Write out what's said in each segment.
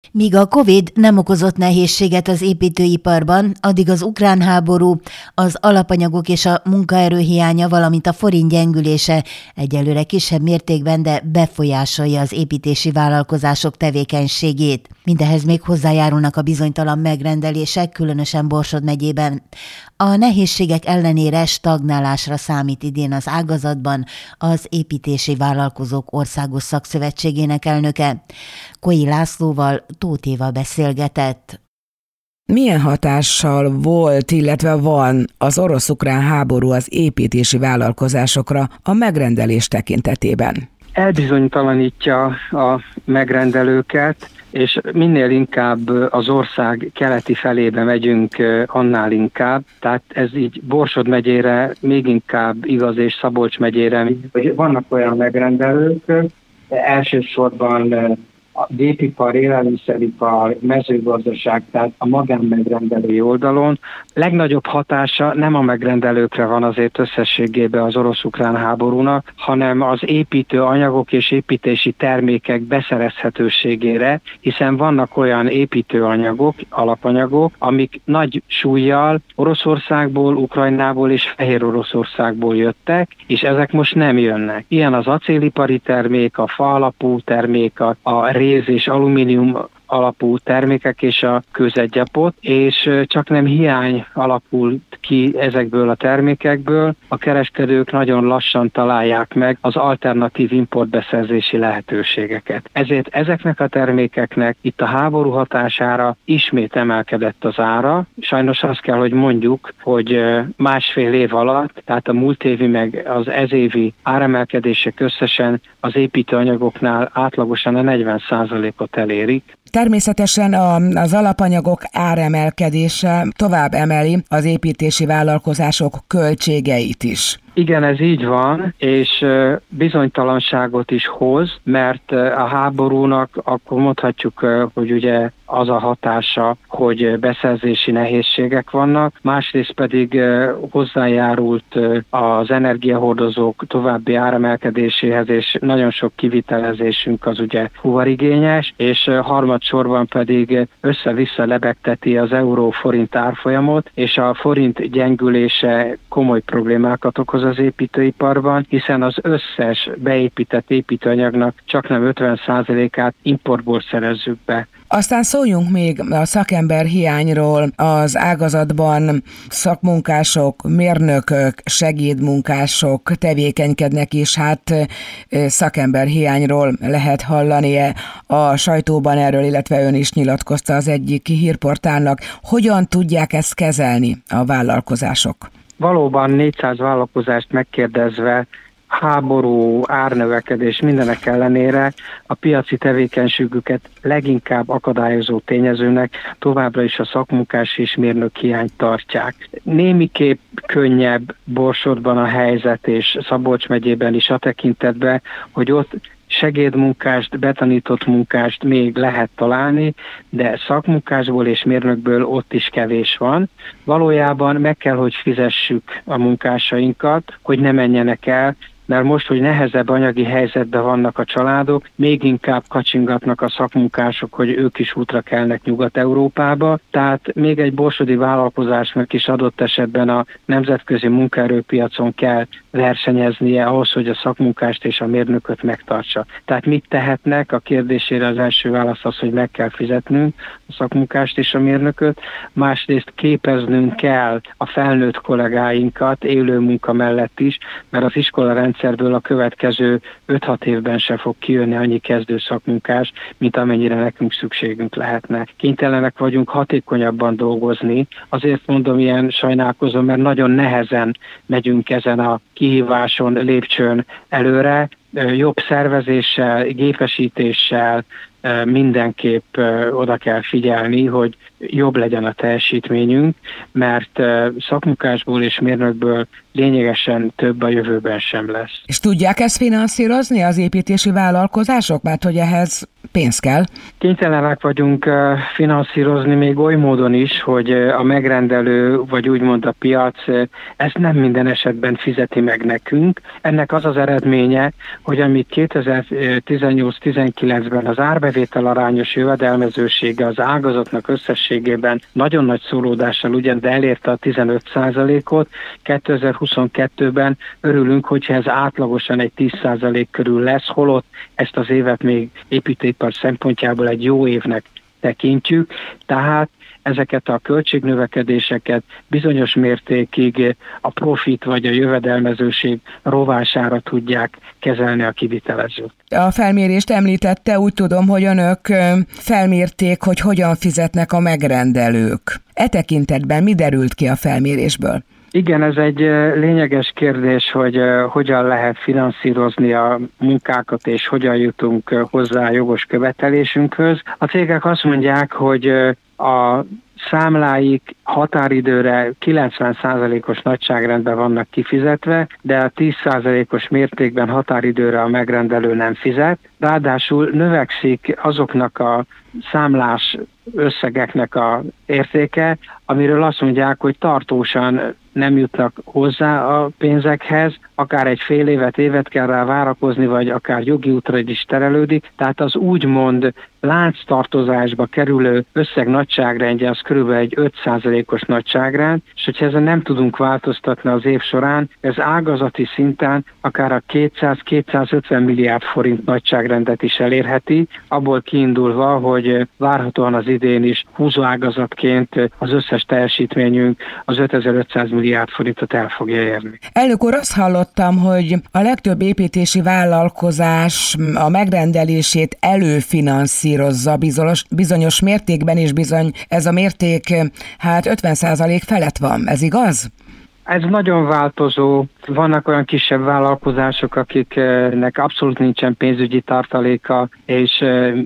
Míg a Covid nem okozott nehézséget az építőiparban, addig az ukrán háború, az alapanyagok és a munkaerő hiánya, valamint a forint gyengülése egyelőre kisebb mértékben, de befolyásolja az építési vállalkozások tevékenységét. Mindehez még hozzájárulnak a bizonytalan megrendelések, különösen Borsod megyében. A nehézségek ellenére stagnálásra számít idén az ágazatban az Építési Vállalkozók Országos Szakszövetségének elnöke. Koi Lászlóval Tóth Éva beszélgetett. Milyen hatással volt, illetve van az orosz-ukrán háború az építési vállalkozásokra a megrendelés tekintetében? Elbizonytalanítja a megrendelőket, és minél inkább az ország keleti felébe megyünk, annál inkább. Tehát ez így Borsod megyére még inkább igaz, és Szabolcs megyére. Vannak olyan megrendelők, elsősorban a gépipar, élelmiszeripar, mezőgazdaság, tehát a magánmegrendelői oldalon. Legnagyobb hatása nem a megrendelőkre van azért összességében az orosz-ukrán háborúnak, hanem az építőanyagok és építési termékek beszerezhetőségére, hiszen vannak olyan építőanyagok, alapanyagok, amik nagy súllyal Oroszországból, Ukrajnából és Fehér Oroszországból jöttek, és ezek most nem jönnek. Ilyen az acélipari termék, a fa alapú termék, a réz és alumínium alapú termékek és a kőzetgyapot, és csak nem hiány alakult ki ezekből a termékekből. A kereskedők nagyon lassan találják meg az alternatív importbeszerzési lehetőségeket. Ezért ezeknek a termékeknek itt a háború hatására ismét emelkedett az ára. Sajnos azt kell, hogy mondjuk, hogy másfél év alatt, tehát a múlt évi meg az ezévi áremelkedések összesen az építőanyagoknál átlagosan a 40%-ot elérik. Természetesen az alapanyagok áremelkedése tovább emeli az építési vállalkozások költségeit is. Igen, ez így van, és bizonytalanságot is hoz, mert a háborúnak akkor mondhatjuk, hogy ugye az a hatása, hogy beszerzési nehézségek vannak, másrészt pedig hozzájárult az energiahordozók további áremelkedéséhez, és nagyon sok kivitelezésünk az ugye fuvarigényes, és harmadsorban pedig össze-vissza lebegteti az euró-forint árfolyamot, és a forint gyengülése komoly problémákat okoz az építőiparban, hiszen az összes beépített építőanyagnak csaknem 50%-át importból szerezzük be. Aztán szóljunk még a szakember hiányról, az ágazatban szakmunkások, mérnökök, segédmunkások tevékenykednek is, hát szakember hiányról lehet hallani a sajtóban erről, illetve ön is nyilatkozta az egyik hírportálnak. Hogyan tudják ezt kezelni a vállalkozások? Valóban 400 vállalkozást megkérdezve, háború, árnövekedés mindenek ellenére a piaci tevékenységüket leginkább akadályozó tényezőnek továbbra is a szakmunkás és mérnök hiányt tartják. Némiképp könnyebb Borsodban a helyzet, és Szabolcs megyében is a tekintetben, hogy ott segédmunkást, betanított munkást még lehet találni, de szakmunkásból és mérnökből ott is kevés van. Valójában meg kell, hogy fizessük a munkásainkat, hogy ne menjenek el, mert most, hogy nehezebb anyagi helyzetben vannak a családok, még inkább kacsingatnak a szakmunkások, hogy ők is útra kelnek Nyugat-Európába. Tehát még egy borsodi vállalkozásnak is adott esetben a nemzetközi munkaerőpiacon kell versenyeznie ahhoz, hogy a szakmunkást és a mérnököt megtartsa. Tehát mit tehetnek? A kérdésére az első válasz az, hogy meg kell fizetnünk a szakmunkást és a mérnököt. Másrészt képeznünk kell a felnőtt kollégáinkat élő munka mellett is, mert az iskolarendszerből a következő 5-6 évben se fog kijönni annyi kezdő szakmunkás, mint amennyire nekünk szükségünk lehetne. Kénytelenek vagyunk hatékonyabban dolgozni. Azért mondom ilyen sajnálkozom, mert nagyon nehezen megyünk ezen a kihíváson, lépcsőn előre, jobb szervezéssel, gépesítéssel mindenképp oda kell figyelni, hogy jobb legyen a teljesítményünk, mert szakmunkásból és mérnökből lényegesen több a jövőben sem lesz. És tudják ezt finanszírozni az építési vállalkozások? Mert hogy ehhez pénz kell. Kénytelenek vagyunk finanszírozni még oly módon is, hogy a megrendelő, vagy úgymond a piac ezt nem minden esetben fizeti meg nekünk. Ennek az az eredménye, hogy amit 2018-19-ben az árbevételarányos jövedelmezősége az ágazatnak összességében nagyon nagy szólódással ugyan, de elérte a 15%-ot. 2022-ben örülünk, hogyha ez átlagosan egy 10% körül lesz, holott ezt az évet még építőipar szempontjából egy jó évnek tekintjük, tehát ezeket a költségnövekedéseket bizonyos mértékig a profit vagy a jövedelmezőség rovására tudják kezelni a kivitelezők. A felmérést említette, úgy tudom, hogy önök felmérték, hogy hogyan fizetnek a megrendelők. E tekintetben mi derült ki a felmérésből? Igen, ez egy lényeges kérdés, hogy hogyan lehet finanszírozni a munkákat, és hogyan jutunk hozzá a jogos követelésünkhöz. A cégek azt mondják, hogy a számláik határidőre 90%-os nagyságrendben vannak kifizetve, de a 10%-os mértékben határidőre a megrendelő nem fizet. Ráadásul növekszik azoknak a számlás összegeknek a értéke, amiről azt mondják, hogy tartósan nem jutnak hozzá a pénzekhez, akár egy fél évet kell rá várakozni, vagy akár jogi útra is terelődik. Tehát az úgymond lánctartozásba kerülő összeg nagyságrendje az körülbelül egy 5%-os nagyságrend, és hogyha ezen nem tudunk változtatni az év során, ez ágazati szinten akár a 200-250 milliárd forint nagyságrendet is elérheti, abból kiindulva, hogy várhatóan az idén is húzóágazatként az összes teljesítményünk az 5500 milliárd forintot el fogja érni. Elnök úr, azt hallottam, hogy a legtöbb építési vállalkozás a megrendelését előfinanszírozza bizonyos mértékben, és bizony ez a mérték 50% felett van. Ez igaz? Ez nagyon változó. Vannak olyan kisebb vállalkozások, akiknek abszolút nincsen pénzügyi tartaléka, és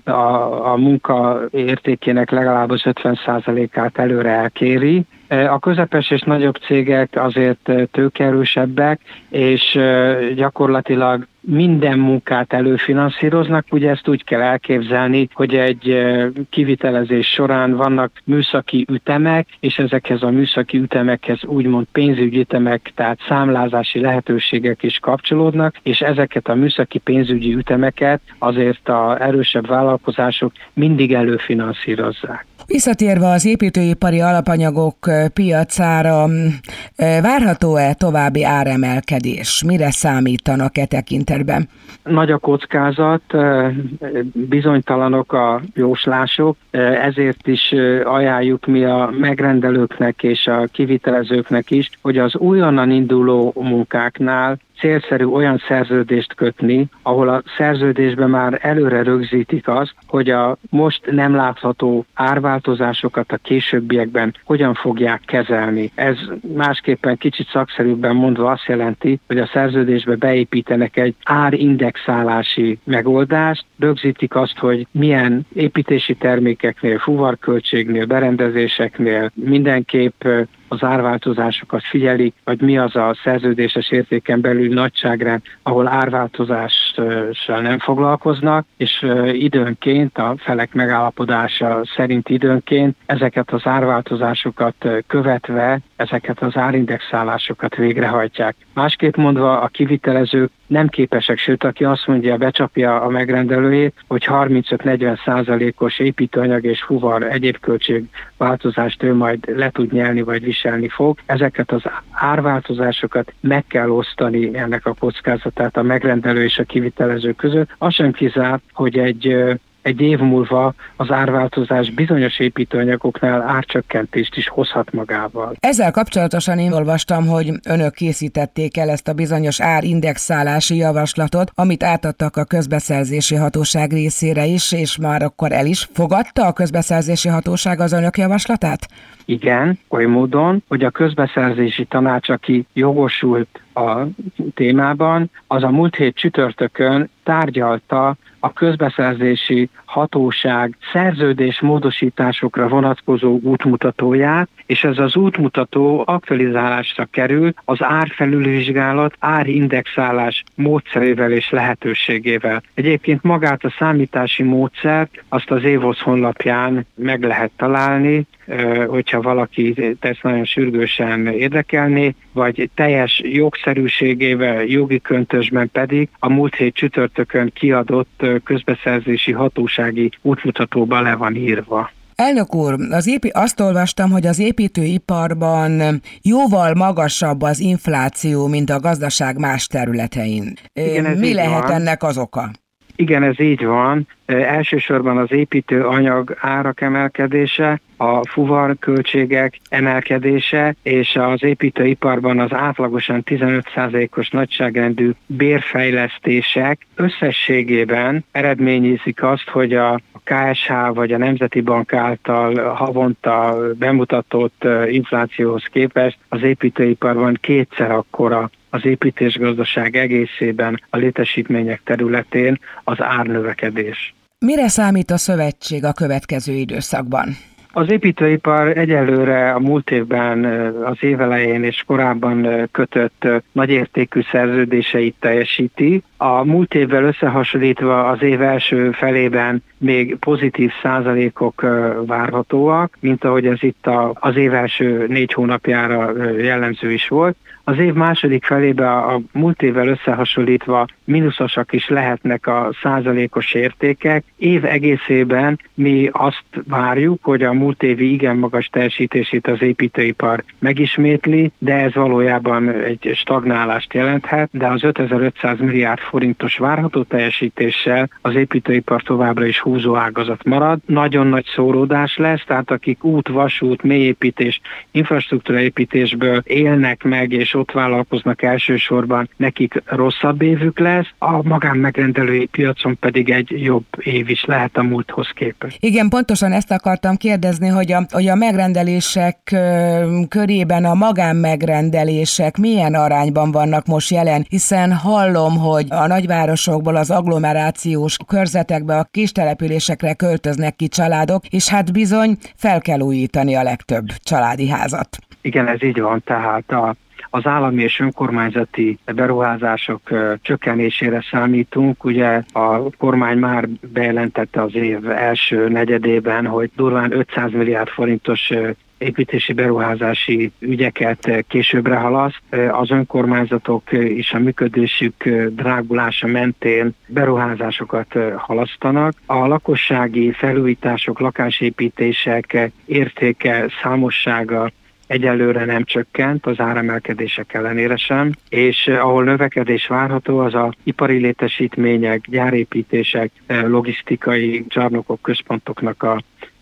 a munka értékének legalább az 50%-át előre elkéri. A közepes és nagyobb cégek azért tőkeerősebbek, és gyakorlatilag minden munkát előfinanszíroznak. Ugye ezt úgy kell elképzelni, hogy egy kivitelezés során vannak műszaki ütemek, és ezekhez a műszaki ütemekhez úgymond pénzügyi ütemek, tehát számlázási lehetőségek is kapcsolódnak, és ezeket a műszaki pénzügyi ütemeket azért az erősebb vállalkozások mindig előfinanszírozzák. Visszatérve az építőipari alapanyagok piacára, várható-e további áremelkedés? Mire számítanak e tekintetben? Nagy a kockázat, bizonytalanok a jóslások, ezért is ajánljuk mi a megrendelőknek és a kivitelezőknek is, hogy az újonnan induló munkáknál célszerű olyan szerződést kötni, ahol a szerződésben már előre rögzítik azt, hogy a most nem látható árváltozásokat a későbbiekben hogyan fogják kezelni. Ez másképpen kicsit szakszerűbben mondva azt jelenti, hogy a szerződésbe beépítenek egy árindexálási megoldást, rögzítik azt, hogy milyen építési termékeknél, fuvarköltségnél, berendezéseknél mindenképp az árváltozásokat figyelik, vagy mi az a szerződéses értéken belül nagyságrend, ahol árváltozással nem foglalkoznak, és időnként a felek megállapodása szerint időnként ezeket az árváltozásokat követve ezeket az árindexálásokat végrehajtják. Másképp mondva, a kivitelezők nem képesek, sőt, aki azt mondja, becsapja a megrendelőjét, hogy 35-40%-os építőanyag és fuvar egyéb költségváltozást ő majd le tud nyelni, vagy viselni fog. Ezeket az árváltozásokat meg kell osztani, ennek a kockázatát a megrendelő és a kivitelező között. Az sem kizárt, hogy egy év múlva az árváltozás bizonyos építőanyagoknál árcsökkentést is hozhat magával. Ezzel kapcsolatosan én olvastam, hogy önök készítették el ezt a bizonyos árindexálási javaslatot, amit átadtak a közbeszerzési hatóság részére is, és már akkor el is fogadta a közbeszerzési hatóság az önök javaslatát? Igen, oly módon, hogy a közbeszerzési tanács, aki jogosult a témában, az a múlt hét csütörtökön tárgyalta a közbeszerzési hatóság szerződés módosításokra vonatkozó útmutatóját, és ez az útmutató aktualizálásra kerül az árfelülvizsgálat, árindexálás módszerével és lehetőségével. Egyébként magát a számítási módszert azt az Évosz honlapján meg lehet találni, hogyha valaki ezt nagyon sürgősen érdekelné, vagy teljes jogszerűségével, jogi köntösben pedig a múlt hét csütörtökön kiadott közbeszerzési hatósági útmutatóban le van írva. Elnök úr, azt olvastam, hogy az építőiparban jóval magasabb az infláció, mint a gazdaság más területein. Igen, mi lehet ennek az oka? Igen, ez így van. Elsősorban az építőanyag árak emelkedése, a fuvarköltségek emelkedése, és az építőiparban az átlagosan 15%-os nagyságrendű bérfejlesztések összességében eredményezik azt, hogy a KSH vagy a Nemzeti Bank által havonta bemutatott inflációhoz képest az építőiparban kétszer akkora az építésgazdaság egészében a létesítmények területén az árnövekedés. Mire számít a szövetség a következő időszakban? Az építőipar egyelőre a múlt évben, az évelején és korábban kötött nagyértékű szerződéseit teljesíti. A múlt évvel összehasonlítva az év első felében még pozitív százalékok várhatóak, mint ahogy ez itt az év első 4 hónapjára jellemző is volt. Az év második felében a múlt évvel összehasonlítva mínuszosak is lehetnek a százalékos értékek. Év egészében mi azt várjuk, hogy a múlt évi igen magas teljesítését az építőipar megismétli, de ez valójában egy stagnálást jelenthet, de az 5500 milliárd forintos várható teljesítéssel az építőipar továbbra is húzó ágazat marad. Nagyon nagy szóródás lesz, tehát akik út, vasút, mélyépítés, infrastruktúraépítésből élnek meg, és ott vállalkoznak elsősorban, nekik rosszabb évük lesz, a magánmegrendelői piacon pedig egy jobb év is lehet a múlthoz képest. Igen, pontosan ezt akartam kérdezni, hogy a megrendelések körében a magánmegrendelések milyen arányban vannak most jelen, hiszen hallom, hogy a nagyvárosokból az agglomerációs körzetekbe, a kis településekre költöznek ki családok, és hát bizony fel kell újítani a legtöbb családi házat. Igen, ez így van, tehát az állami és önkormányzati beruházások csökkenésére számítunk. Ugye a kormány már bejelentette az év első negyedében, hogy durván 500 milliárd forintos építési beruházási ügyeket későbbre halaszt. Az önkormányzatok és a működésük drágulása mentén beruházásokat halasztanak. A lakossági felújítások, lakásépítések értéke, számossága egyelőre nem csökkent, az áremelkedések ellenére sem, és ahol növekedés várható, az a ipari létesítmények, gyárépítések, logisztikai csarnokok, központoknak a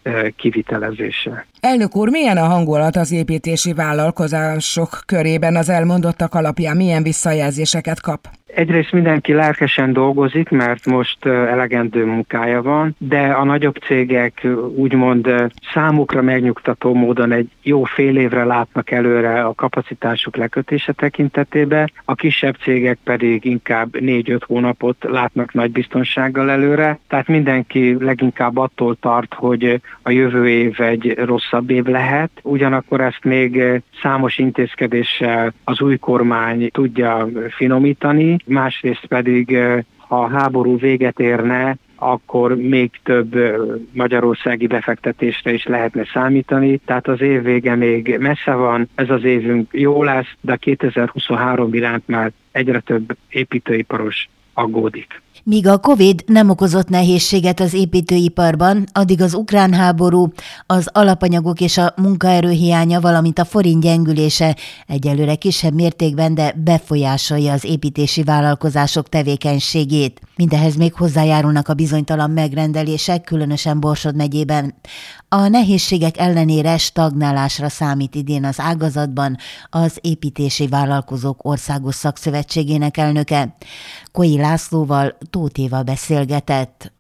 kivitelezése. Elnök úr, milyen a hangulat az építési vállalkozások körében az elmondottak alapján? Milyen visszajelzéseket kap? Egyrészt mindenki lelkesen dolgozik, mert most elegendő munkája van, de a nagyobb cégek úgymond számukra megnyugtató módon egy jó fél évre látnak előre a kapacitásuk lekötése tekintetében, a kisebb cégek pedig inkább 4-5 hónapot látnak nagy biztonsággal előre, tehát mindenki leginkább attól tart, hogy a jövő év egy rosszabb év lehet, ugyanakkor ezt még számos intézkedéssel az új kormány tudja finomítani, másrészt pedig, ha a háború véget érne, akkor még több magyarországi befektetésre is lehetne számítani. Tehát az év vége még messze van, ez az évünk jó lesz, de 2023 iránt már egyre több építőiparos aggódik. Míg a Covid nem okozott nehézséget az építőiparban, addig az ukrán háború, az alapanyagok és a munkaerő hiánya, valamint a forint gyengülése egyelőre kisebb mértékben, de befolyásolja az építési vállalkozások tevékenységét. Mindehhez még hozzájárulnak a bizonytalan megrendelések, különösen Borsod megyében. A nehézségek ellenére stagnálásra számít idén az ágazatban az Építési Vállalkozók Országos Szakszövetségének elnöke. Koi Lászlóval Tóth Éva beszélgetett.